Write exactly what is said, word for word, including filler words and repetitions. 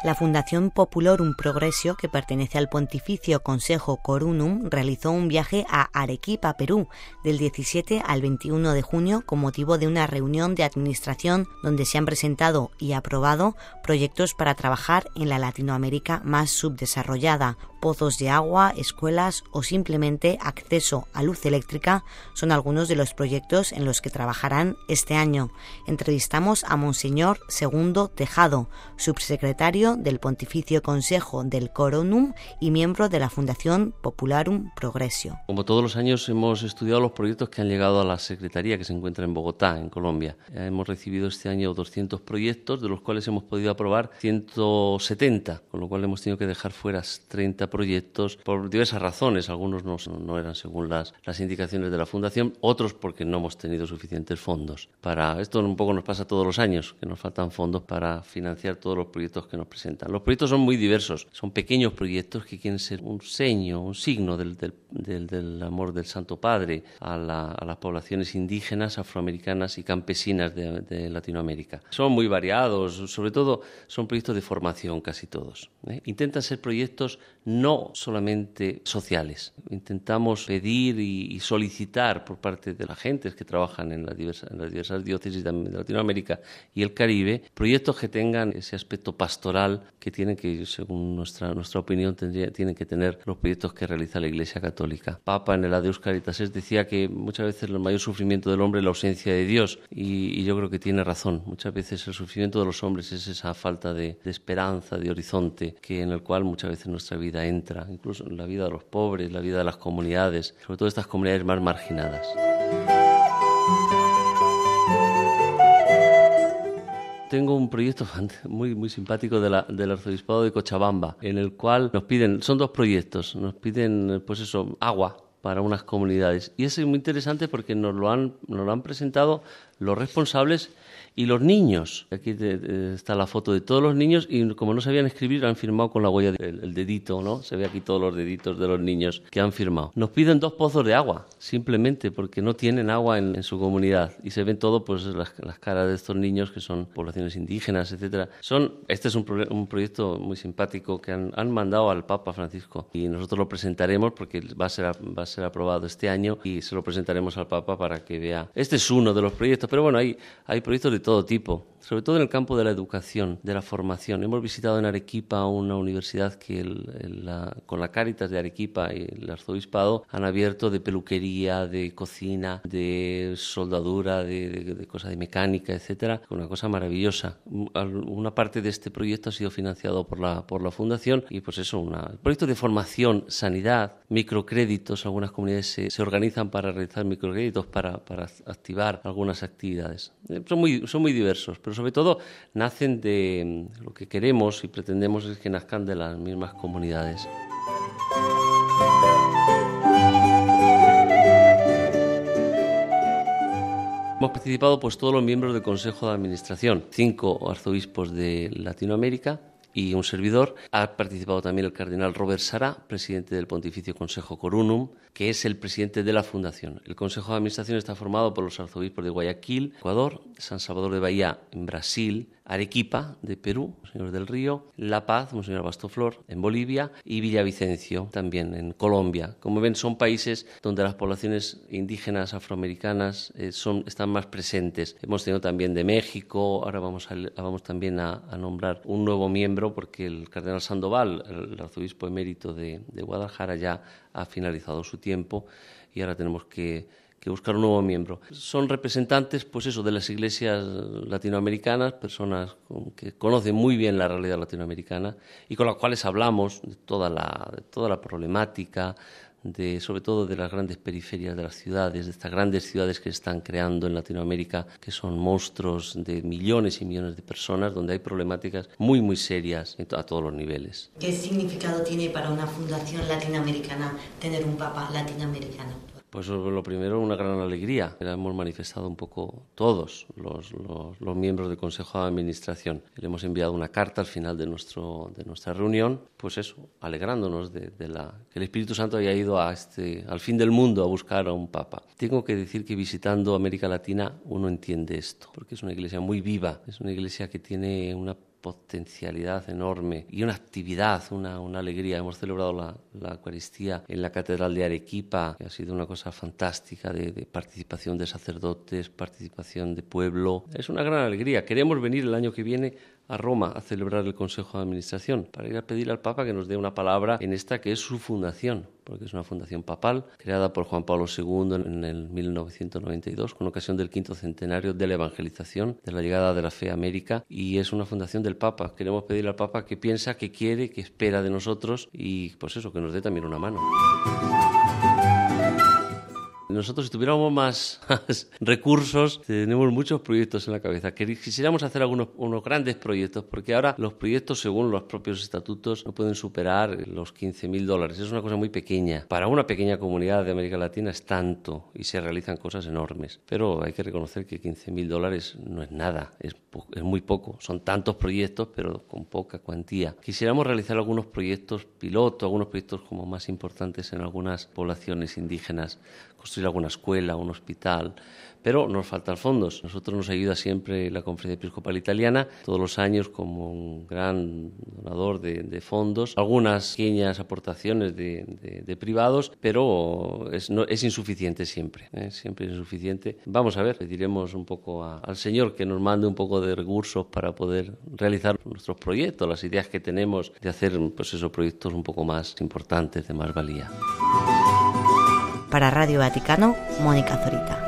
La Fundación Populorum Progressio, que pertenece al Pontificio Consejo Corunum, realizó un viaje a Arequipa, Perú, del diecisiete al veintiuno de junio con motivo de una reunión de administración donde se han presentado y aprobado proyectos para trabajar en la Latinoamérica más subdesarrollada. Pozos de agua, escuelas o simplemente acceso a luz eléctrica son algunos de los proyectos en los que trabajarán este año. Entrevistamos a Monseñor Segundo Tejado, subsecretario del Pontificio Consejo del Corunum y miembro de la Fundación Popularum Progressio. Como todos los años hemos estudiado los proyectos que han llegado a la Secretaría, que se encuentra en Bogotá, en Colombia. Hemos recibido este año doscientos proyectos, de los cuales hemos podido aprobar ciento setenta, con lo cual hemos tenido que dejar fuera treinta proyectos por diversas razones. Algunos no, no eran según las, las indicaciones de la Fundación, otros porque no hemos tenido suficientes fondos. Para esto un poco nos pasa todos los años, que nos faltan fondos para financiar todos los proyectos que nos presentan. Los proyectos son muy diversos, son pequeños proyectos que quieren ser un seño, un signo del, del, del, del amor del Santo Padre a, la, a las poblaciones indígenas, afroamericanas y campesinas de, de Latinoamérica. Son muy variados, sobre todo son proyectos de formación casi todos, ¿eh? Intentan ser proyectos no solamente sociales. Intentamos pedir y, y solicitar por parte de las gentes que trabajan en, la diversa, en las diversas diócesis de Latinoamérica y el Caribe, proyectos que tengan ese aspecto pastoral que tienen que, según nuestra, nuestra opinión, tendría, tienen que tener los proyectos que realiza la Iglesia Católica. Papa en el Adeus Caritatis decía que muchas veces el mayor sufrimiento del hombre es la ausencia de Dios y, y yo creo que tiene razón. Muchas veces el sufrimiento de los hombres es esa falta de, de esperanza, de horizonte, que en el cual muchas veces nuestra vida entra, incluso en la vida de los pobres, la vida de las comunidades, sobre todo estas comunidades más marginadas. Tengo un proyecto muy, muy simpático de la, del Arzobispado de Cochabamba, en el cual nos piden, son dos proyectos, nos piden, pues eso, agua para unas comunidades. Y eso es muy interesante porque nos lo han, nos lo han presentado los responsables y los niños. Aquí te, te, está la foto de todos los niños y como no sabían escribir han firmado con la huella del el dedito, ¿no? Se ve aquí todos los deditos de los niños que han firmado. Nos piden dos pozos de agua, simplemente porque no tienen agua en, en su comunidad y se ven todo, pues las, las caras de estos niños que son poblaciones indígenas, etcétera. Son, este es un, pro, un proyecto muy simpático que han, han mandado al Papa Francisco y nosotros lo presentaremos porque va a ser va a ser aprobado este año y se lo presentaremos al Papa para que vea. Este es uno de los proyectos, pero bueno, hay hay proyectos de todo tipo, sobre todo en el campo de la educación, de la formación. Hemos visitado en Arequipa una universidad que el, el, la, con la Cáritas de Arequipa y el Arzobispado han abierto de peluquería, de cocina, de soldadura, de, de, de cosas de mecánica, etcétera. Una cosa maravillosa. Una parte de este proyecto ha sido financiado por la, por la Fundación y pues eso, una, proyectos de formación, sanidad, microcréditos. Algunas comunidades se, se organizan para realizar microcréditos para, para activar algunas actividades. Son muy, son muy diversos, pero sobre todo nacen de lo que queremos y pretendemos es que nazcan de las mismas comunidades. Hemos participado pues todos los miembros del Consejo de Administración, cinco arzobispos de Latinoamérica y un servidor. Ha participado también el cardenal Robert Sará, presidente del Pontificio Consejo Corunum, que es el presidente de la Fundación. El Consejo de Administración está formado por los arzobispos de Guayaquil, Ecuador, San Salvador de Bahía, en Brasil, Arequipa, de Perú, Monseñor del Río, La Paz, Monseñor Bastoflor, en Bolivia, y Villavicencio, también en Colombia. Como ven, son países donde las poblaciones indígenas afroamericanas eh, son, están más presentes. Hemos tenido también de México, ahora vamos, a, vamos también a, a nombrar un nuevo miembro porque el cardenal Sandoval, el, el arzobispo emérito de, de Guadalajara, ya ha finalizado su tiempo y ahora tenemos que que buscar un nuevo miembro. Son representantes, pues eso, de las iglesias latinoamericanas, personas que conocen muy bien la realidad latinoamericana y con las cuales hablamos de toda la, de toda la problemática, de, sobre todo de las grandes periferias de las ciudades, de estas grandes ciudades que se están creando en Latinoamérica, que son monstruos de millones y millones de personas, donde hay problemáticas muy, muy serias a todos los niveles. ¿Qué significado tiene para una fundación latinoamericana tener un papa latinoamericano? Pues lo primero, una gran alegría. La hemos manifestado un poco todos los, los, los miembros del Consejo de Administración. Le hemos enviado una carta al final de, nuestro, de nuestra reunión, pues eso, alegrándonos de, de la, que el Espíritu Santo haya ido a este, al fin del mundo a buscar a un papa. Tengo que decir que visitando América Latina uno entiende esto, porque es una iglesia muy viva, es una iglesia que tiene una potencialidad enorme y una actividad, una, una alegría. Hemos celebrado la, la Eucaristía en la Catedral de Arequipa, que ha sido una cosa fantástica de, de participación de sacerdotes, participación de pueblo. Es una gran alegría. Queremos venir el año que viene a Roma a celebrar el Consejo de Administración para ir a pedir al Papa que nos dé una palabra en esta que es su fundación, porque es una fundación papal creada por Juan Pablo segundo en el mil novecientos noventa y dos con ocasión del quinto centenario de la evangelización, de la llegada de la fe a América, y es una fundación del Papa. Queremos pedir al Papa que piensa, que quiere, que espera de nosotros y pues eso, que nos dé también una mano. Nosotros, si tuviéramos más, más recursos, tenemos muchos proyectos en la cabeza. Quisiéramos hacer algunos unos grandes proyectos, porque ahora los proyectos, según los propios estatutos, no pueden superar los quince mil dólares. Es una cosa muy pequeña. Para una pequeña comunidad de América Latina es tanto y se realizan cosas enormes. Pero hay que reconocer que quince mil dólares no es nada, es, es muy poco. Son tantos proyectos, pero con poca cuantía. Quisiéramos realizar algunos proyectos piloto, algunos proyectos como más importantes en algunas poblaciones indígenas, construir alguna escuela, un hospital, pero nos faltan fondos. Nosotros nos ayuda siempre la Conferencia Episcopal Italiana, todos los años como un gran donador de, de fondos, algunas pequeñas aportaciones de, de, de privados, pero es, no, es insuficiente siempre, ¿eh? siempre es insuficiente. Vamos a ver, le diremos un poco a, al Señor que nos mande un poco de recursos para poder realizar nuestros proyectos, las ideas que tenemos de hacer pues esos proyectos un poco más importantes, de más valía. Para Radio Vaticano, Mónica Zorita.